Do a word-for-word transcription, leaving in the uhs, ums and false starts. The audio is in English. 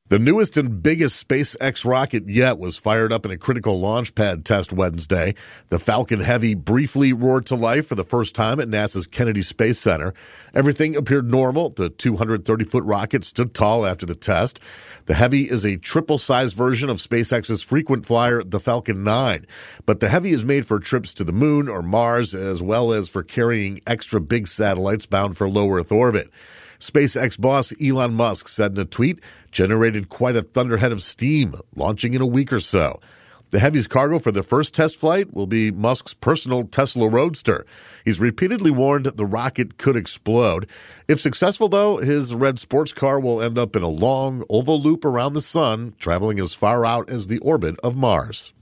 The newest and biggest SpaceX rocket yet was fired up in a critical launch pad test Wednesday. The Falcon Heavy briefly roared to life for the first time at NASA's Kennedy Space Center. Everything appeared normal. The two hundred thirty foot rocket stood tall after the test. The Heavy is a triple-size version of SpaceX's frequent flyer, the Falcon nine. But the Heavy is made for trips to the moon or Mars, as well as for carrying extra big satellites bound for low Earth orbit. SpaceX boss Elon Musk said in a tweet, generated quite a thunderhead of steam, launching in a week or so. The Heavy's cargo for the first test flight will be Musk's personal Tesla Roadster. He's repeatedly warned the rocket could explode. If successful, though, his red sports car will end up in a long, oval loop around the sun, traveling as far out as the orbit of Mars.